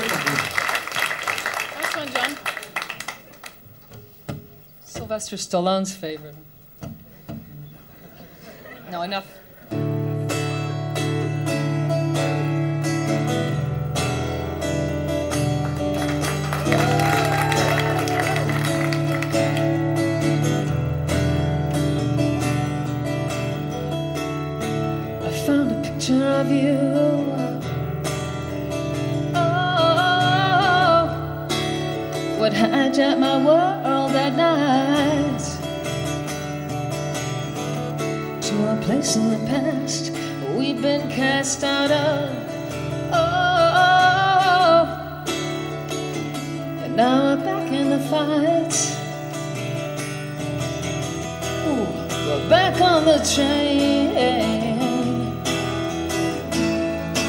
Nice one, John. Sylvester Stallone's favorite. No, enough. Of you, oh, what hijacked my world that night to a place in the past we'd been cast out of, oh, and now we're back in the fight. Ooh, we're back on the train.